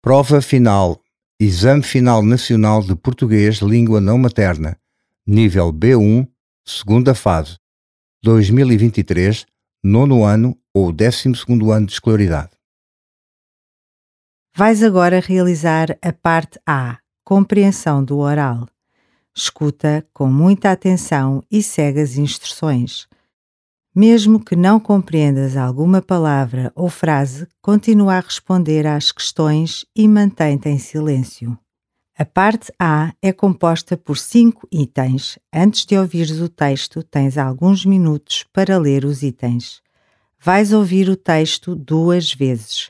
Prova final. Exame Final Nacional de Português Língua Não Materna. Nível B1, segunda fase. 2023, nono ano ou 12º ano de escolaridade. Vais agora realizar a parte A, compreensão do oral. Escuta com muita atenção e segue as instruções. Mesmo que não compreendas alguma palavra ou frase, continua a responder às questões e mantém-te em silêncio. A parte A é composta por 5 itens. Antes de ouvires o texto, tens alguns minutos para ler os itens. Vais ouvir o texto 2 vezes.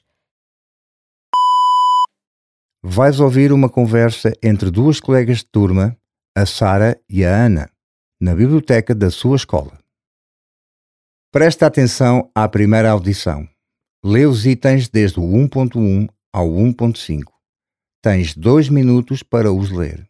Vais ouvir uma conversa entre duas colegas de turma, a Sara e a Ana, na biblioteca da sua escola. Presta atenção à primeira audição. Lê os itens desde o 1.1 ao 1.5. Tens 2 minutos para os ler.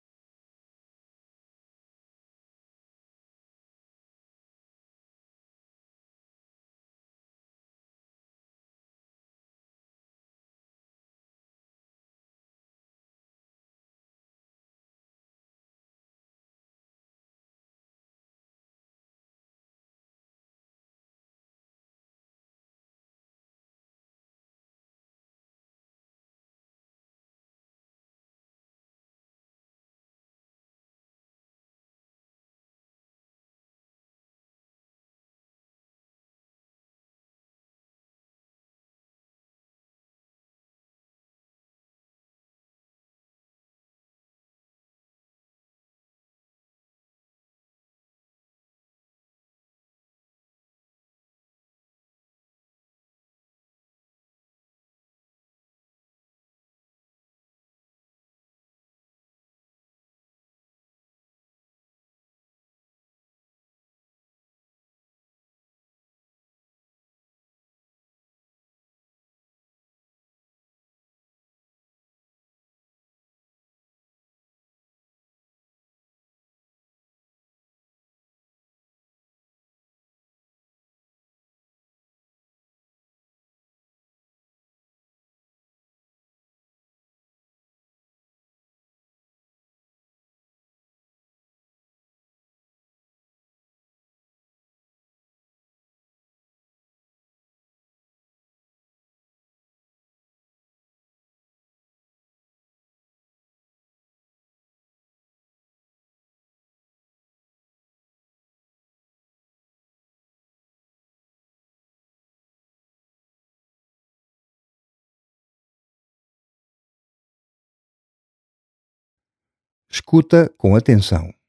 Escuta com atenção. O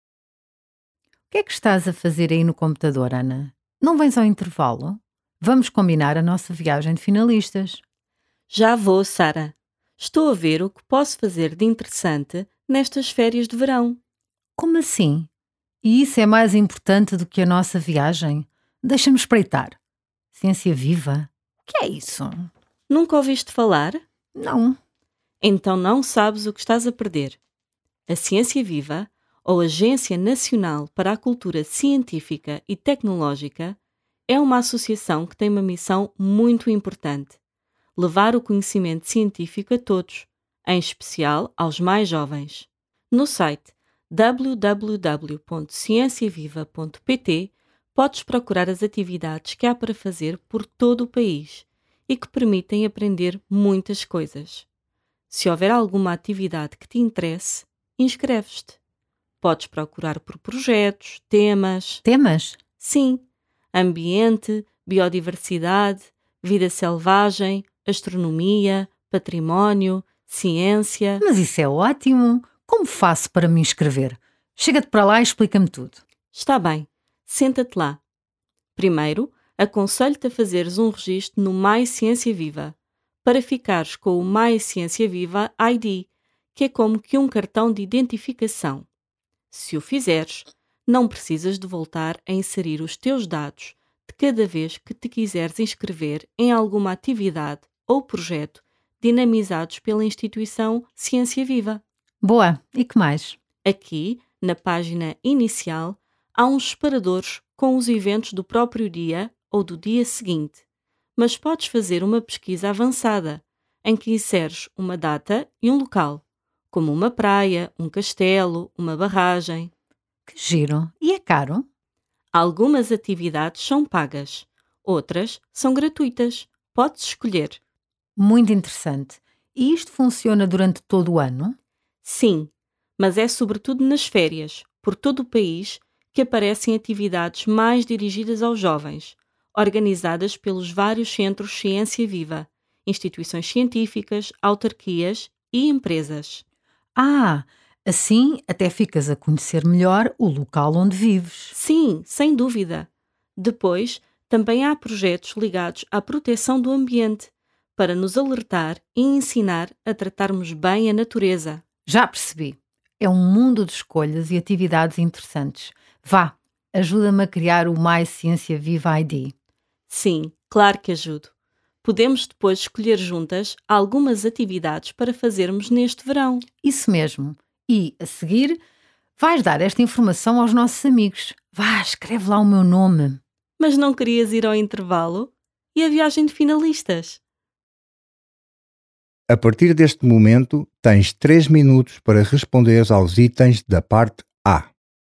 que é que estás a fazer aí no computador, Ana? Não vens ao intervalo? Vamos combinar a nossa viagem de finalistas. Já vou, Sara. Estou a ver o que posso fazer de interessante nestas férias de verão. Como assim? E isso é mais importante do que a nossa viagem? Deixa-me espreitar. Ciência viva? O que é isso? Nunca ouviste falar? Não. Então não sabes o que estás a perder. A Ciência Viva, ou Agência Nacional para a Cultura Científica e Tecnológica, é uma associação que tem uma missão muito importante: levar o conhecimento científico a todos, em especial aos mais jovens. No site www.cienciaviva.pt podes procurar as atividades que há para fazer por todo o país e que permitem aprender muitas coisas. Se houver alguma atividade que te interesse, inscreves-te. Podes procurar por projetos, temas. Temas? Sim, ambiente, biodiversidade, vida selvagem, astronomia, património, ciência. Mas isso é ótimo. Como faço para me inscrever? Chega-te para lá e explica-me tudo. Está bem, senta-te lá. Primeiro, aconselho-te a fazeres um registro no Mais Ciência Viva, para ficares com o Mais Ciência Viva ID, que é como que um cartão de identificação. Se o fizeres, não precisas de voltar a inserir os teus dados de cada vez que te quiseres inscrever em alguma atividade ou projeto dinamizados pela instituição Ciência Viva. Boa. E que mais? Aqui, na página inicial, há uns separadores com os eventos do próprio dia ou do dia seguinte, mas podes fazer uma pesquisa avançada, em que inseres uma data e um local, como uma praia, um castelo, uma barragem. Que giro! E é caro? Algumas atividades são pagas, outras são gratuitas. Podes escolher. Muito interessante. E isto funciona durante todo o ano? Sim, mas é sobretudo nas férias, por todo o país, que aparecem atividades mais dirigidas aos jovens, organizadas pelos vários centros Ciência Viva, instituições científicas, autarquias e empresas. Ah, assim até ficas a conhecer melhor o local onde vives. Sim, sem dúvida. Depois, também há projetos ligados à proteção do ambiente, para nos alertar e ensinar a tratarmos bem a natureza. Já percebi. É um mundo de escolhas e atividades interessantes. Vá, ajuda-me a criar o Mais Ciência Viva ID. Sim, claro que ajudo. Podemos depois escolher juntas algumas atividades para fazermos neste verão. Isso mesmo. E, a seguir, vais dar esta informação aos nossos amigos. Vá, escreve lá o meu nome. Mas não querias ir ao intervalo? E a viagem de finalistas? A partir deste momento, tens 3 minutos para responder aos itens da parte A.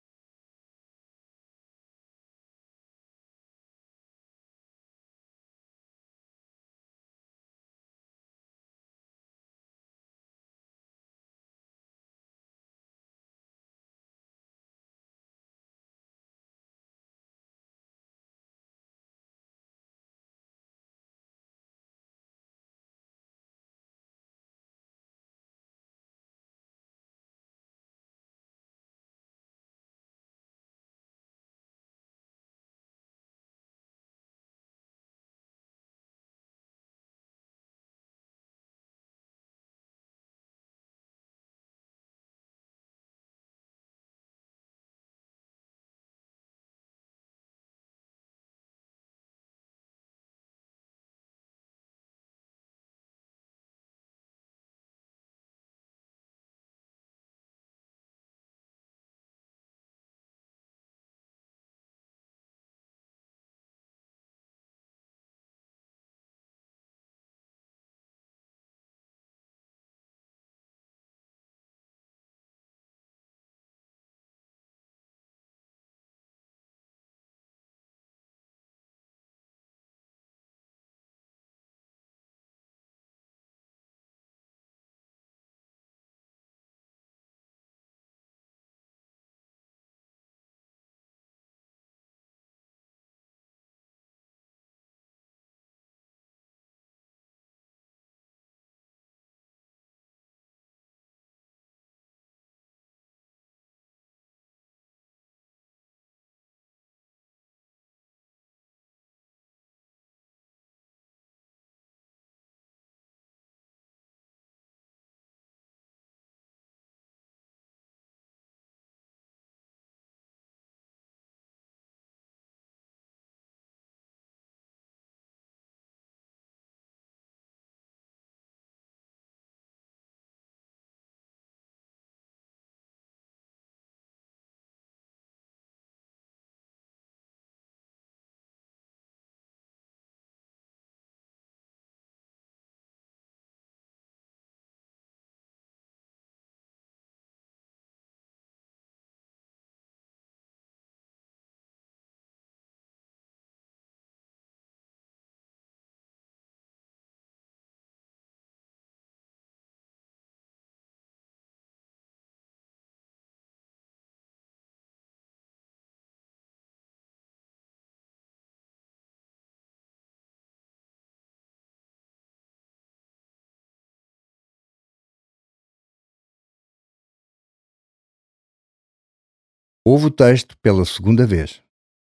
Ouve o texto pela segunda vez.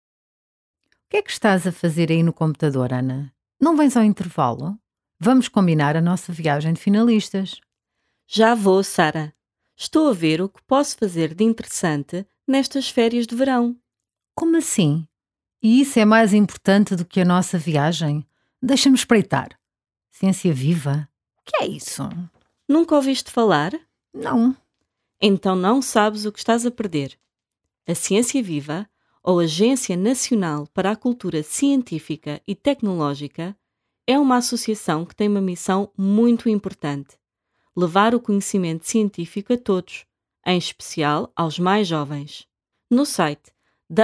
O que é que estás a fazer aí no computador, Ana? Não vens ao intervalo? Vamos combinar a nossa viagem de finalistas. Já vou, Sara. Estou a ver o que posso fazer de interessante nestas férias de verão. Como assim? E isso é mais importante do que a nossa viagem? Deixa-me espreitar. Ciência Viva? O que é isso? Nunca ouviste falar? Não. Então não sabes o que estás a perder. A Ciência Viva, ou Agência Nacional para a Cultura Científica e Tecnológica, é uma associação que tem uma missão muito importante: levar o conhecimento científico a todos, em especial aos mais jovens. No site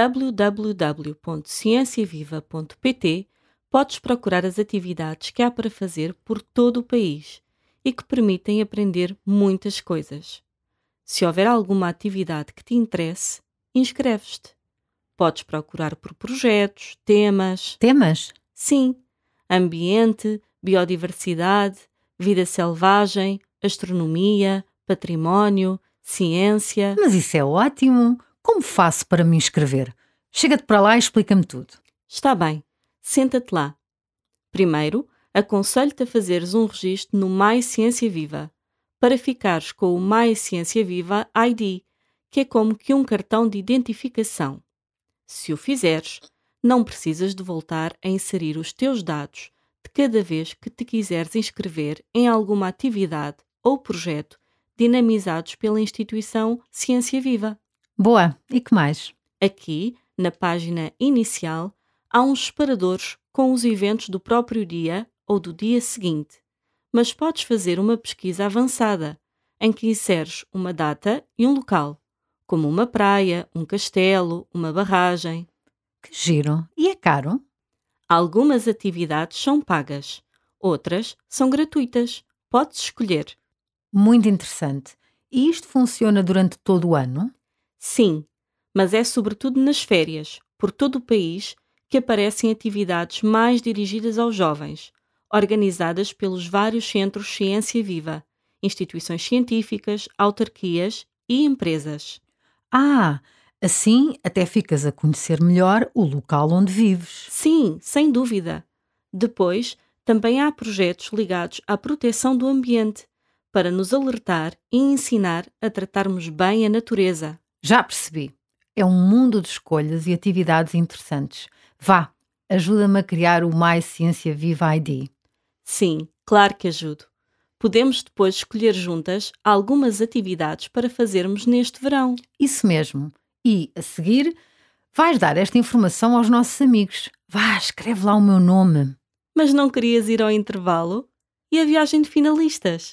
www.cienciaviva.pt podes procurar as atividades que há para fazer por todo o país e que permitem aprender muitas coisas. Se houver alguma atividade que te interesse, inscreves-te. Podes procurar por projetos, temas. Temas? Sim, ambiente, biodiversidade, vida selvagem, astronomia, património, ciência. Mas isso é ótimo! Como faço para me inscrever? Chega-te para lá e explica-me tudo. Está bem, senta-te lá. Primeiro, aconselho-te a fazeres um registro no Mais Ciência Viva, para ficares com o Mais Ciência Viva ID, que é como que um cartão de identificação. Se o fizeres, não precisas de voltar a inserir os teus dados de cada vez que te quiseres inscrever em alguma atividade ou projeto dinamizados pela instituição Ciência Viva. Boa! E que mais? Aqui, na página inicial, há uns separadores com os eventos do próprio dia ou do dia seguinte, mas podes fazer uma pesquisa avançada, em que inseres uma data e um local, como uma praia, um castelo, uma barragem. Que giro! E é caro? Algumas atividades são pagas, outras são gratuitas. Podes escolher. Muito interessante. E isto funciona durante todo o ano? Sim, mas é sobretudo nas férias, por todo o país, que aparecem atividades mais dirigidas aos jovens, organizadas pelos vários centros Ciência Viva, instituições científicas, autarquias e empresas. Ah, assim até ficas a conhecer melhor o local onde vives. Sim, sem dúvida. Depois, também há projetos ligados à proteção do ambiente, para nos alertar e ensinar a tratarmos bem a natureza. Já percebi. É um mundo de escolhas e atividades interessantes. Vá, ajuda-me a criar o Mais Ciência Viva ID. Sim, claro que ajudo. Podemos depois escolher juntas algumas atividades para fazermos neste verão. Isso mesmo. E, a seguir, vais dar esta informação aos nossos amigos. Vá, escreve lá o meu nome. Mas não querias ir ao intervalo? E a viagem de finalistas?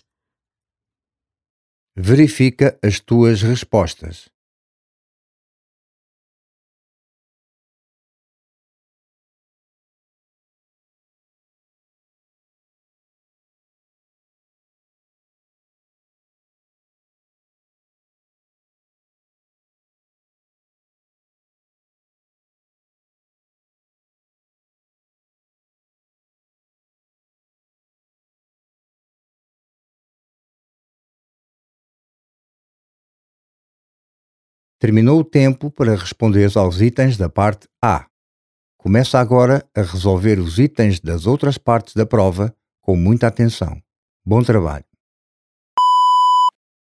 Verifica as tuas respostas. Terminou o tempo para responder aos itens da parte A. Começa agora a resolver os itens das outras partes da prova com muita atenção. Bom trabalho!